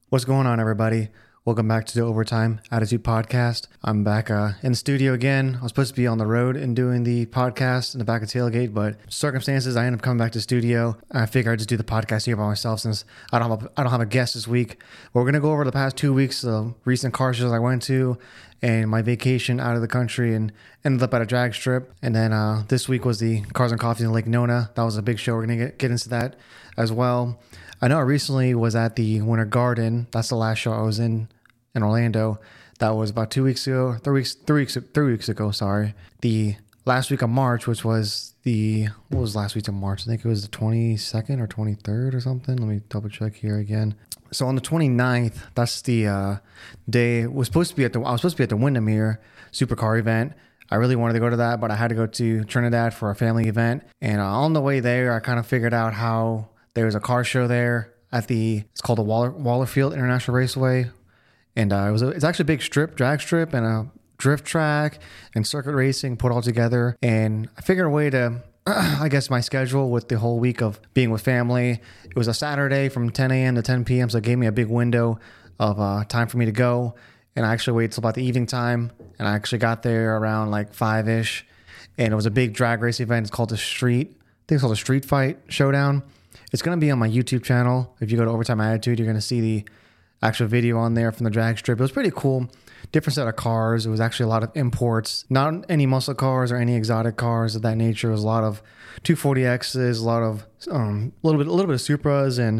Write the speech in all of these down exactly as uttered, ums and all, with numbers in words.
What's going on, everybody? Welcome back to the Overtime Attitude Podcast. I'm back uh, in the studio again. I was supposed to be on the road and doing the podcast in the back of Tailgate, but circumstances, I ended up coming back to the studio. I figured I'd just do the podcast here by myself since I don't have a, I don't have a guest this week. But we're going to go over the past two weeks of recent car shows I went to and my vacation out of the country and ended up at a drag strip. And then uh, this week was the Cars and Coffee in Lake Nona. That was a big show. We're going to get, get into that as well. I know I recently was at the Winter Garden. That's the last show I was in in Orlando. That was about two weeks ago, three weeks, three weeks, three weeks ago. Sorry, the last week of March, which was the what was last week of March? I think it was the twenty-second or twenty-third or something. Let me double check here again. So on the twenty-ninth, that's the uh, day. It was supposed to be at the. I was supposed to be at the Windermere Supercar event. I really wanted to go to that, but I had to go to Trinidad for a family event. And uh, on the way there, I kind of figured out how there was a car show there at the. It's called the Waller, Wallerfield International Raceway. And uh, it was a, it's actually a big strip, drag strip, and a drift track and circuit racing put all together. And I figured a way to, I guess, my schedule with the whole week of being with family. It was a Saturday from ten a.m. to ten p.m., so it gave me a big window of uh, time for me to go. And I actually waited till about the evening time, and I actually got there around like five-ish. And it was a big drag race event. It's called the Street, I think it's called the Street Fight Showdown. It's going to be on my YouTube channel. If you go to Overtime Attitude, you're going to see the actual video on there from the drag strip. It was pretty cool. Different set of cars. It was actually a lot of imports, not any muscle cars or any exotic cars of that nature. It was a lot of two forty X's, a lot of um, a little bit, a little bit of Supras, and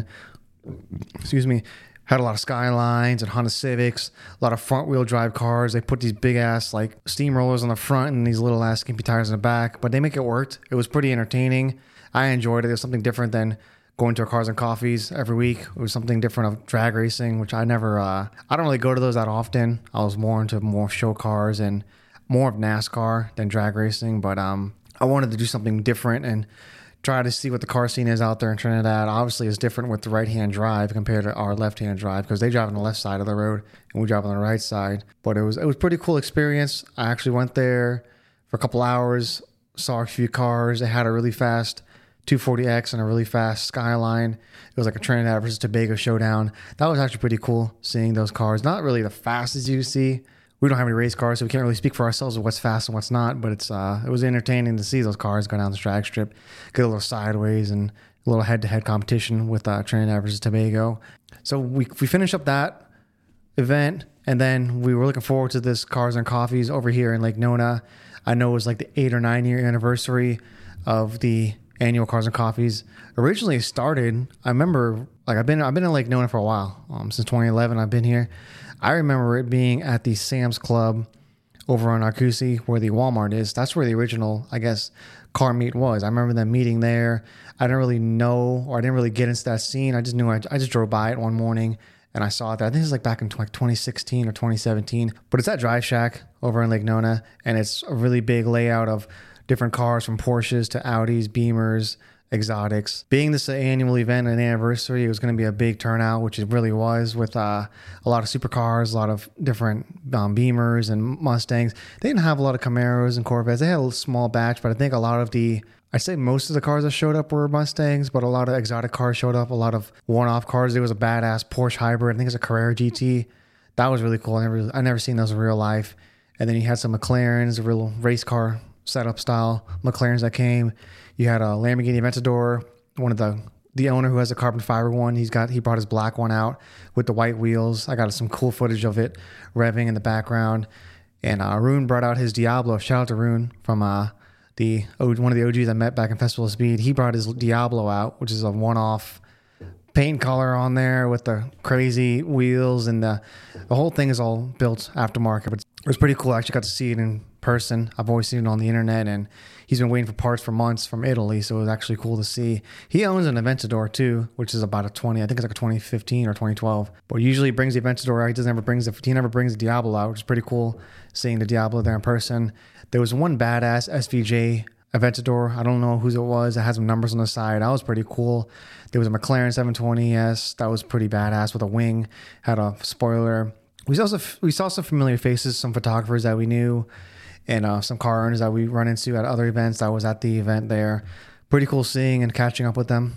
excuse me, had a lot of Skylines and Honda Civics. A lot of front wheel drive cars. They put these big ass like steamrollers on the front and these little ass skimpy tires in the back, but they make it work. It was pretty entertaining. I enjoyed it. It was something different than going to a Cars and Coffees every week. It was something different of drag racing, which I never, uh, I don't really go to those that often. I was more into more show cars and more of NASCAR than drag racing, but um, I wanted to do something different and try to see what the car scene is out there in Trinidad. Obviously, it's different with the right-hand drive compared to our left-hand drive because they drive on the left side of the road and we drive on the right side. But it was, it was a pretty cool experience. I actually went there for a couple hours, saw a few cars. They had a really fast two forty X and a really fast Skyline. It was like a Trinidad versus Tobago showdown. That was actually pretty cool seeing those cars. Not really the fastest you see. We don't have any race cars, so we can't really speak for ourselves of what's fast and what's not, but it's uh, it was entertaining to see those cars go down the drag strip, get a little sideways and a little head-to-head competition with uh, Trinidad versus Tobago. So we we finished up that event, and then we were looking forward to this Cars and Coffees over here in Lake Nona. I know it was like the eight or nine year anniversary of the annual Cars and Coffees. Originally started, I remember, like I've been I've been in Lake Nona for a while. Um, since twenty eleven, I've been here. I remember it being at the Sam's Club over on Arcousie, where the Walmart is. That's where the original, I guess, car meet was. I remember them meeting there. I didn't really know, or I didn't really get into that scene. I just knew I, I just drove by it one morning and I saw it there. I think it was like back in like twenty sixteen or twenty seventeen. But it's at Drive Shack over in Lake Nona, and it's a really big layout of different cars from Porsches to Audis, Beamers, exotics. Being this annual event and anniversary, it was going to be a big turnout, which it really was, with uh, a lot of supercars, a lot of different um, Beamers and Mustangs. They didn't have a lot of Camaros and Corvettes. They had a small batch, but I think a lot of the, I'd say most of the cars that showed up were Mustangs, but a lot of exotic cars showed up, a lot of one-off cars. There was a badass Porsche hybrid. I think it's a Carrera G T. That was really cool. I never, I never seen those in real life. And then you had some McLarens, a real race car setup style McLarens that came. You had a Lamborghini Aventador, one of the the owner who has a carbon fiber one. He's got he brought his black one out with the white wheels. I got some cool footage of it revving in the background. And uh, Rune brought out his Diablo. Shout out to Rune from uh, the one of the O Gs I met back in Festival of Speed. He brought his Diablo out, which is a one-off paint color on there with the crazy wheels, and the the whole thing is all built aftermarket. But it was pretty cool. I actually got to see it in person. I've always seen it on the internet, and he's been waiting for parts for months from Italy, so it was actually cool to see. He owns an Aventador too, which is about a twenty, I think it's like a twenty fifteen or twenty twelve. But usually he brings the Aventador out. He doesn't ever brings the he never brings the Diablo out, which is pretty cool seeing the Diablo there in person. There was one badass S V J Aventador. I don't know whose it was. It had some numbers on the side. That was pretty cool. There was a McLaren seven twenty S. That was pretty badass with a wing. Had a spoiler. We also we saw some familiar faces, some photographers that we knew, and uh, some car owners that we run into at other events. That was at the event there. Pretty cool seeing and catching up with them.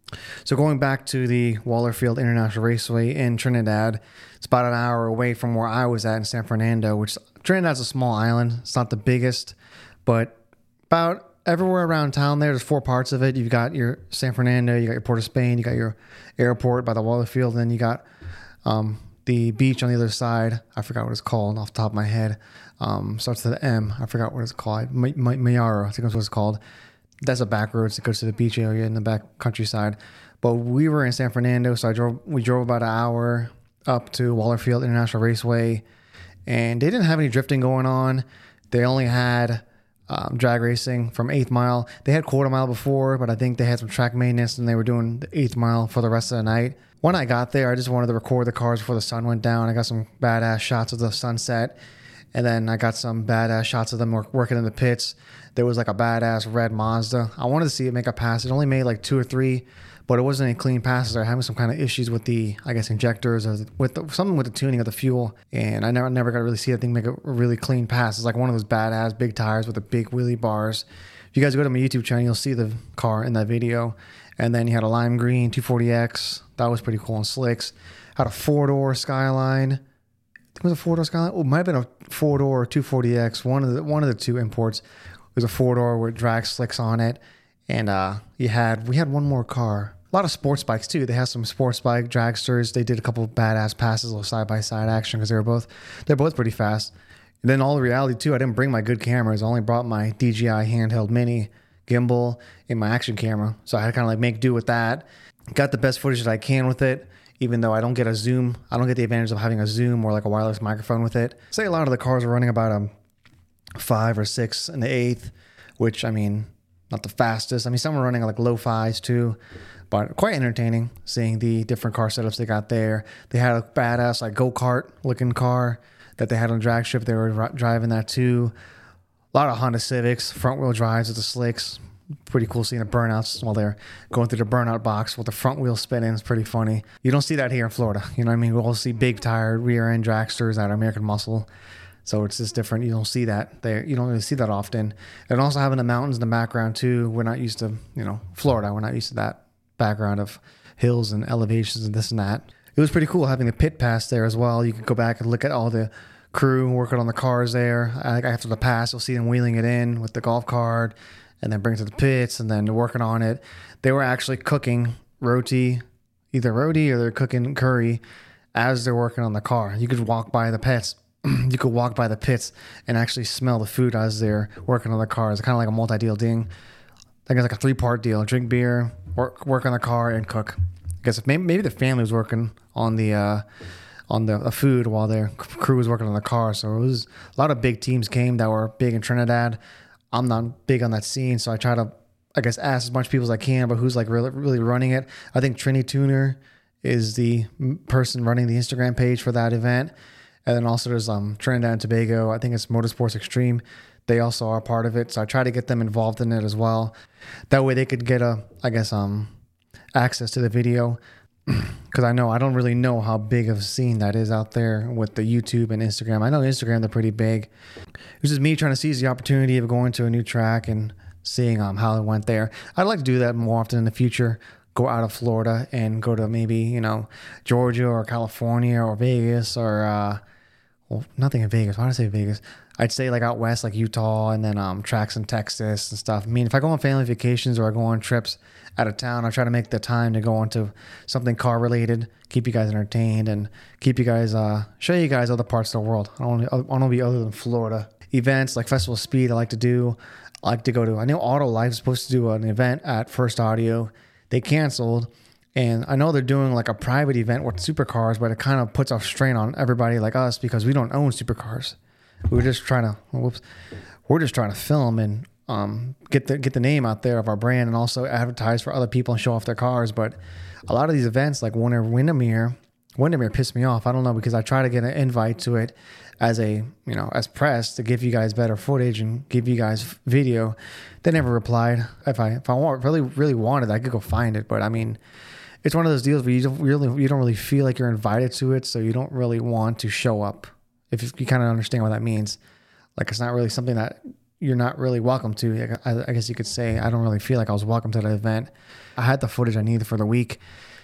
So going back to the Wallerfield International Raceway in Trinidad, it's about an hour away from where I was at in San Fernando, which Trinidad's a small island. It's not the biggest, but about everywhere around town there, there's four parts of it. You've got your San Fernando, you got your Port of Spain, you got your airport by the Wallerfield, and then you got um, the beach on the other side. I forgot what it's called off the top of my head. Um, starts with an M. I forgot what it's called. M- M- Mayara, I think that's what it's called. That's a back road that goes to the beach area in the back countryside. But we were in San Fernando, so I drove. We drove about an hour up to Wallerfield International Raceway, and they didn't have any drifting going on. They only had um, drag racing from eighth mile. They had quarter mile before, but I think they had some track maintenance, and they were doing the eighth mile for the rest of the night. When I got there, I just wanted to record the cars before the sun went down. I got some badass shots of the sunset, and then I got some badass shots of them work, working in the pits. There was like a badass red Mazda. I wanted to see it make a pass. It only made like two or three, but it wasn't any clean passes. They're having some kind of issues with the, I guess, injectors or with the, something with the tuning of the fuel. And I never never got to really see that thing make a really clean pass. It's like one of those badass big tires with the big wheelie bars. If you guys go to my YouTube channel, you'll see the car in that video. And then you had a lime green two forty X. That was pretty cool on slicks. Had a four-door Skyline. I think it was a four-door Skyline. Oh, it might have been a four-door two forty X. One of the one of the two imports. It was a four-door with drag slicks on it. And uh, you had we had one more car. A lot of sports bikes too. They had some sports bike dragsters. They did a couple of badass passes, a little side-by-side action because they were both they're both pretty fast. And then all the reality too, I didn't bring my good cameras. I only brought my D J I handheld mini gimbal and my action camera. So I had to kind of like make do with that. Got the best footage that I can with it, even though I don't get a zoom. I don't get the advantage of having a zoom or like a wireless microphone with it. Say a lot of the cars are running about a five or six in the eighth, which I mean, not the fastest. I mean, some are running like low fives too, but quite entertaining seeing the different car setups they got there. They had a badass like go-kart looking car that they had on drag strip. They were driving that too. A lot of Honda Civics, front wheel drives with the slicks. Pretty cool seeing the burnouts while they're going through the burnout box with the front wheel spinning. It's pretty funny. You don't see that here in Florida. You know what I mean? We'll see big tire rear end dragsters out of American Muscle. So it's just different. You don't see that there. You don't really see that often. And also having the mountains in the background too. We're not used to, you know, Florida. We're not used to that background of hills and elevations and this and that. It was pretty cool having the pit pass there as well. You could go back and look at all the crew working on the cars there. After the pass, you'll see them wheeling it in with the golf cart and then bring it to the pits and then they're working on it. They were actually cooking roti, either roti or they're cooking curry as they're working on the car. You could walk by the pits. You could walk by the pits and actually smell the food as they're working on the car. It's kind of like a multi-deal thing. I think it's like a three-part deal. Drink beer, work work on the car, and cook. I guess if maybe, maybe the family was working on the uh, on the, the food while their crew was working on the car. So it was a lot of big teams came that were big in Trinidad. I'm not big on that scene, so I try to, I guess, ask as much people as I can about who's like really, really running it. I think Trini Tuner is the person running the Instagram page for that event. And then also there's um, Trinidad and Tobago. I think it's Motorsports Extreme. They also are part of it. So I try to get them involved in it as well. That way they could get a, I guess, um, access to the video. Because I know, I don't really know how big of a scene that is out there with the YouTube and Instagram. I know Instagram, they're pretty big. It was just me trying to seize the opportunity of going to a new track and seeing um, how it went there. I'd like to do that more often in the future. Go out of Florida and go to maybe, you know, Georgia or California or Vegas or, uh, well, nothing in Vegas. Why did I say Vegas? I'd say like out west, like Utah, and then um, tracks in Texas and stuff. I mean, if I go on family vacations or I go on trips out of town, I try to make the time to go onto something car related, keep you guys entertained, and keep you guys, uh, show you guys other parts of the world. I don't want to be other than Florida. Events like Festival of Speed, I like to do. I like to go to. I know Auto Life is supposed to do an event at First Audio. They canceled. And I know they're doing like a private event with supercars, but it kind of puts a strain on everybody like us because we don't own supercars. We're just trying to, whoops, we're just trying to film and um, get the get the name out there of our brand and also advertise for other people and show off their cars. But a lot of these events, like Winter Windermere, Windermere pissed me off. I don't know because I try to get an invite to it as a you know as press to give you guys better footage and give you guys video. They never replied. If I if I want, really really wanted, I could go find it. But I mean. It's one of those deals where you don't really you don't really feel like you're invited to it, so you don't really want to show up. If you kind of understand what that means, like it's not really something that you're not really welcome to. I, I guess you could say I don't really feel like I was welcome to the event. I had the footage I needed for the week,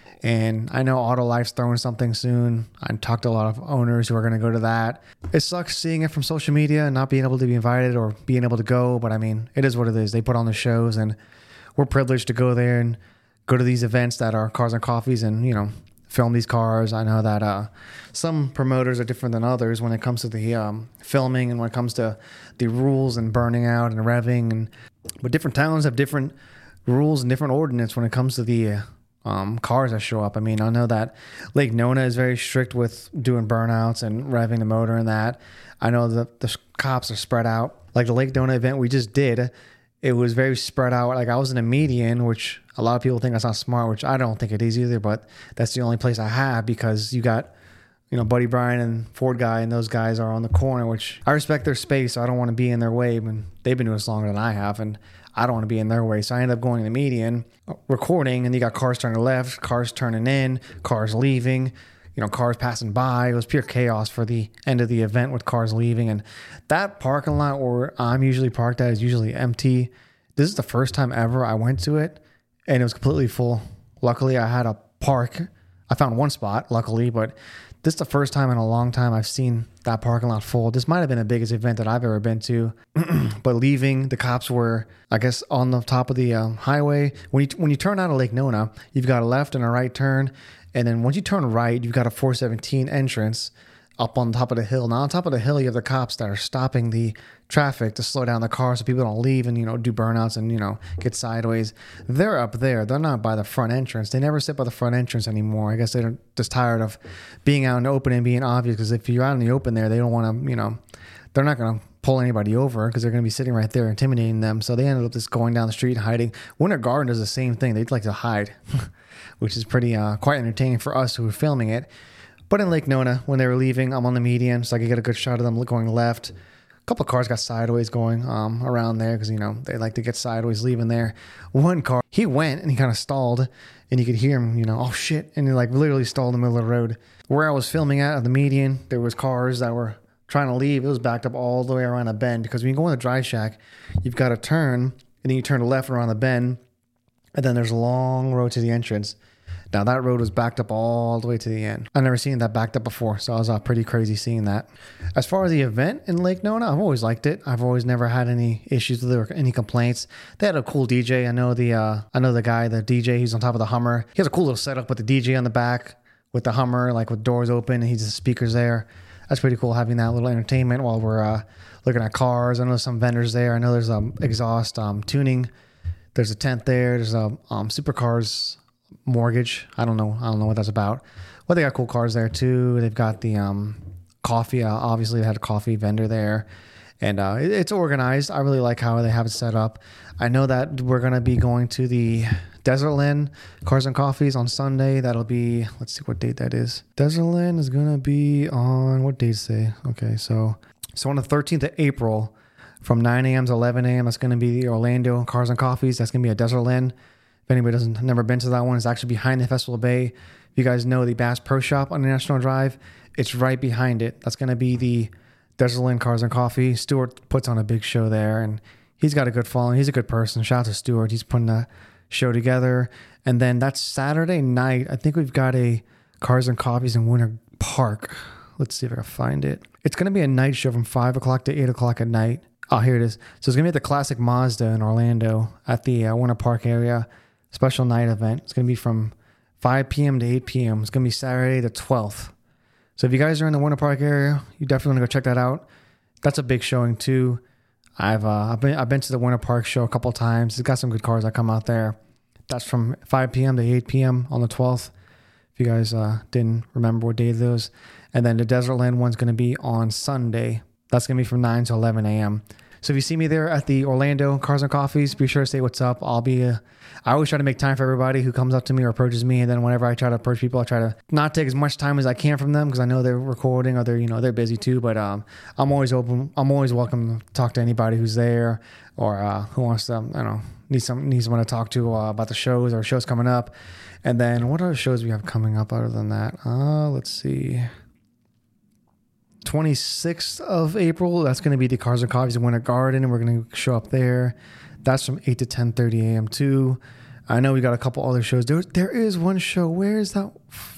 and I know Autolife's throwing something soon. I talked to a lot of owners who are going to go to that. It sucks seeing it from social media and not being able to be invited or being able to go, but I mean, it is what it is. They put on the shows, and we're privileged to go there and go to these events that are Cars and Coffees and, you know, film these cars. I know that uh, some promoters are different than others when it comes to the um, filming and when it comes to the rules and burning out and revving. And but different towns have different rules and different ordinance when it comes to the uh, um, cars that show up. I mean, I know that Lake Nona is very strict with doing burnouts and revving the motor and that. I know that the cops are spread out. Like the Lake Nona event we just did, it was very spread out. Like I was in a median, which a lot of people think that's not smart, which I don't think it is either, but that's the only place I have because you got, you know, Buddy Bryan and Ford Guy and those guys are on the corner, which I respect their space. So I don't want to be in their way, and they've been doing this longer than I have, and I don't want to be in their way. So I ended up going to the median, recording, and you got cars turning left, cars turning in, cars leaving, you know, cars passing by. It was pure chaos for the end of the event with cars leaving. And that parking lot where I'm usually parked at is usually empty. This is the first time ever I went to it, and it was completely full. Luckily, I had a park. I found one spot, luckily, but this is the first time in a long time I've seen that parking lot full. This might have been the biggest event that I've ever been to. But leaving, the cops were, I guess, on the top of the um, highway. When you when you turn out of Lake Nona, you've got a left and a right turn. And then once you turn right, you've got a four seventeen entrance up on top of the hill. Now, on top of the hill, you have the cops that are stopping the traffic to slow down the car so people don't leave and, you know, do burnouts and, you know, get sideways. They're up there. They're not by the front entrance. They never sit by the front entrance anymore. I guess they're just tired of being out in the open and being obvious, because if you're out in the open there, they don't want to, you know, they're not going to pull anybody over because they're going to be sitting right there intimidating them. So they ended up just going down the street and hiding. Winter Garden does the same thing. They'd like to hide, which is pretty uh, quite entertaining for us who were filming it. But in Lake Nona, when they were leaving, I'm on the median, so I could get a good shot of them going left. A couple of cars got sideways going um, around there because, you know, they like to get sideways leaving there. One car, he went and he kind of stalled, and you could hear him, you know, oh shit, and he like literally stalled in the middle of the road. Where I was filming at, at the median, there was cars that were trying to leave. It was backed up all the way around a bend, because when you go in the dry shack, you've got to turn, and then you turn left around the bend, and then there's a long road to the entrance. Now, that road was backed up all the way to the end. I've never seen that backed up before, so I was uh, pretty crazy seeing that. As far as the event in Lake Nona, I've always liked it. I've always never had any issues with it or any complaints. They had a cool D J. I know the uh, I know the guy, the D J, he's on top of the Hummer. He has a cool little setup with the D J on the back, with the Hummer, like with doors open, and he's the speakers there. That's pretty cool, having that little entertainment while we're uh, looking at cars. I know some vendors there. I know there's um, exhaust um, tuning. There's a tent there. There's a um, supercars mortgage. I don't know. I don't know what that's about. Well, they got cool cars there too. They've got the um, coffee. Uh, obviously, they had a coffee vendor there, and uh, it, it's organized. I really like how they have it set up. I know that we're gonna be going to the Desertland Cars and Coffees on Sunday. That'll be, let's see what date that is. Desertland is gonna be on, what date say? Okay, so so on the thirteenth of April, from nine a.m. to eleven a.m. That's gonna be the Orlando Cars and Coffees. That's gonna be at Desertland. If anybody doesn't never been to that one, it's actually behind the Festival Bay. If you guys know the Bass Pro Shop on National Drive, it's right behind it. That's going to be the Desertland Cars and Coffee. Stuart puts on a big show there, and he's got a good following. He's a good person. Shout out to Stuart. He's putting a show together. And then that's Saturday night. I think we've got a Cars and Coffees in Winter Park. Let's see if I can find it. It's going to be a night show from five o'clock to eight o'clock at night. Oh, here it is. So it's going to be at the Classic Mazda in Orlando at the uh, Winter Park area. Special night event. It's going to be from five p.m. to eight p.m. It's going to be Saturday the twelfth. So if you guys are in the Winter Park area, you definitely want to go check that out. That's a big showing too. I've uh, I've been I've been to the Winter Park show a couple of times. It's got some good cars that come out there. That's from five p.m. to eight p.m. on the twelfth. If you guys uh, didn't remember what day those. And then the Desertland one's going to be on Sunday. That's going to be from nine to eleven a.m. So if you see me there at the Orlando Cars and Coffees, be sure to say what's up. I'll be, uh, I always try to make time for everybody who comes up to me or approaches me. And then whenever I try to approach people, I try to not take as much time as I can from them, because I know they're recording or they're, you know, they're busy too. But um, I'm always open. I'm always welcome to talk to anybody who's there or uh, who wants to, I don't know, needs some, needs someone to talk to uh, about the shows or shows coming up. And then what other shows we have coming up other than that? Uh, let's see. twenty-sixth of April, that's going to be the Cars and Coffees in Winter Garden, and we're going to show up there. That's from eight to ten thirty a.m. too. I know we got a couple other shows. There, there is one show. Where is that?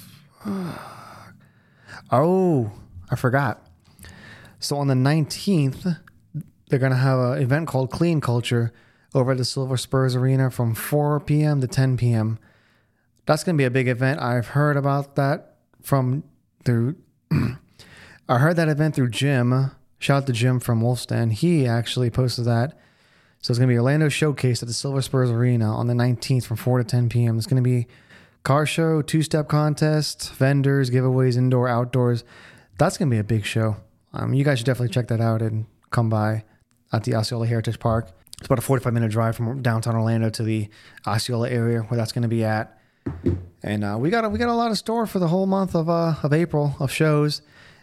Oh, I forgot. So on the nineteenth, they're going to have an event called Clean Culture over at the Silver Spurs Arena from four p.m. to ten p.m. That's going to be a big event. I've heard about that from through... I heard that event through Jim. Shout out to Jim from Wolfstand. He actually posted that. So it's going to be Orlando Showcase at the Silver Spurs Arena on the nineteenth from four to ten p.m. It's going to be car show, two-step contest, vendors, giveaways, indoor, outdoors. That's going to be a big show. Um, you guys should definitely check that out and come by at the Osceola Heritage Park. It's about a forty-five minute drive from downtown Orlando to the Osceola area where that's going to be at. And uh, we got a, we got a lot of store for the whole month of uh, of April of shows.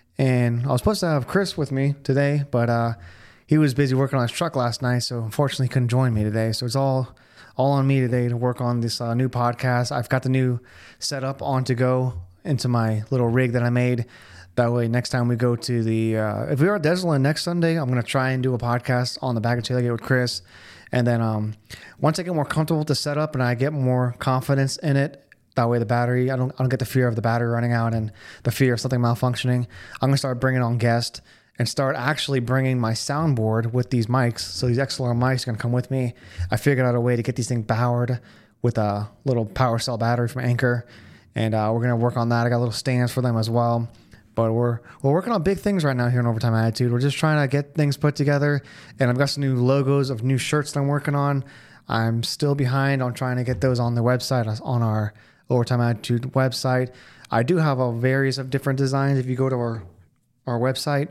And I was supposed to have Chris with me today, but uh, he was busy working on his truck last night, so unfortunately he couldn't join me today. So it's all all on me today to work on this uh, new podcast. I've got the new setup on to go into my little rig that I made. That way, next time we go to the, uh, if we are at Desert next Sunday, I'm going to try and do a podcast on the Back of Tailgate with Chris. And then um, once I get more comfortable with the setup and I get more confidence in it, that way the battery, I don't, I don't get the fear of the battery running out and the fear of something malfunctioning. I'm going to start bringing on guests and start actually bringing my soundboard with these mics. So these X L R mics are going to come with me. I figured out a way to get these things powered with a little power cell battery from Anchor. And uh, we're going to work on that. I got little stands for them as well. But we're we're working on big things right now here in Overtime Attitude. We're just trying to get things put together. And I've got some new logos of new shirts that I'm working on. I'm still behind on trying to get those on the website, on our Overtime Attitude website. I do have a various of different designs. If you go to our our website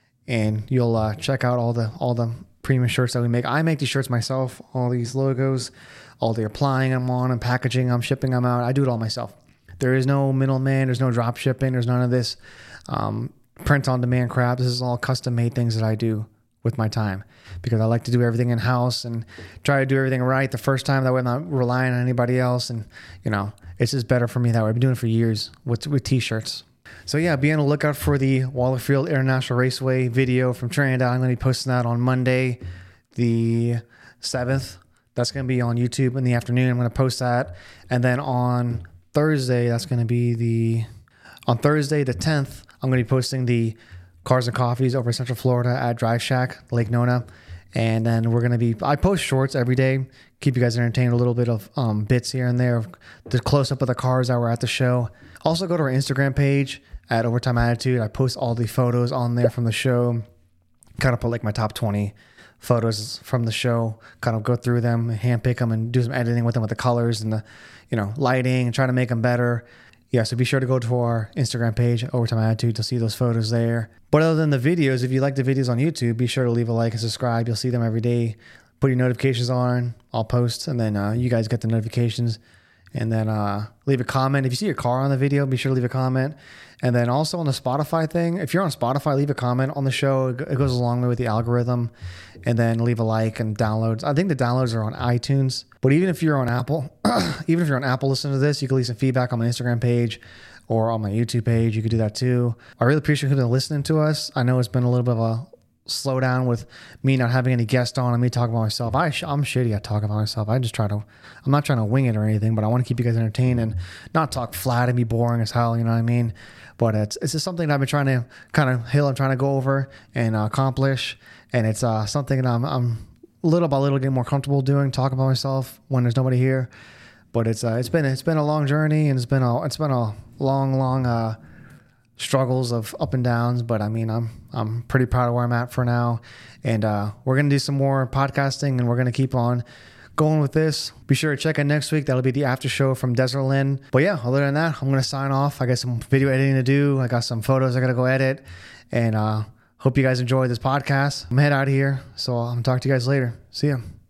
and you'll uh, check out all the all the premium shirts that we make. I make these shirts myself, all these logos, all the applying them on and packaging them, shipping them out. I do it all myself. There is no middleman. There's no drop shipping. There's none of this um, print on demand crap. This is all custom made things that I do with my time because I like to do everything in house and try to do everything right the first time. That way I'm not relying on anybody else. And, you know, it's just better for me that way. I've been doing it for years with, with t-shirts. So yeah, be on the lookout for the Wallerfield International Raceway video from Trinidad. I'm going to be posting that on Monday, the seventh. That's going to be on YouTube in the afternoon. I'm going to post that. And then on Thursday, that's going to be the, on Thursday the tenth, I'm going to be posting the Cars and Coffees over Central Florida at Drive Shack, Lake Nona. And then we're going to be, I post shorts every day, keep you guys entertained, a little bit of um, bits here and there of the close-up of the cars that were at the show. Also go to our Instagram page at Overtime Attitude. I post all the photos on there from the show, kind of put like my top twenty photos from the show, kind of go through them, handpick them and do some editing with them with the colors and the, you know, lighting and try to make them better. Yeah, so be sure to go to our Instagram page, Overtime Attitude, to see those photos there. But other than the videos, if you like the videos on YouTube, be sure to leave a like and subscribe. You'll see them every day. Put your notifications on. I'll post, and then uh, you guys get the notifications. And then uh, leave a comment. If you see your car on the video, be sure to leave a comment. And then also on the Spotify thing, if you're on Spotify, leave a comment on the show. It goes a long way with the algorithm. And then leave a like and downloads. I think the downloads are on iTunes. But even if you're on Apple, even if you're on Apple listening to this, you can leave some feedback on my Instagram page or on my YouTube page. You could do that too. I really appreciate you listening to us. I know it's been a little bit of a slowdown with me not having any guests on and me talking about myself. I sh- I'm shitty at talking about myself. I just try to, I'm not trying to wing it or anything, but I want to keep you guys entertained and not talk flat and be boring as hell, you know what I mean? But it's it's just something that I've been trying to kind of hill I'm trying to go over and uh, accomplish. And it's uh, something that I'm, I'm little by little getting more comfortable doing, talking about myself when there's nobody here. But it's uh, it's been it's been a long journey and it's been a it's been a long long uh, struggles of up and downs. But I mean I'm I'm pretty proud of where I'm at for now, and uh, we're gonna do some more podcasting and we're gonna keep on going with this. Be sure to check in next week. That'll be the after show from Desert Lynn. But yeah, other than that, I'm gonna sign off. I got some video editing to do. I got some photos I gotta go edit, and uh, hope you guys enjoy this podcast. I'm head out of here, so I'll talk to you guys later. See ya.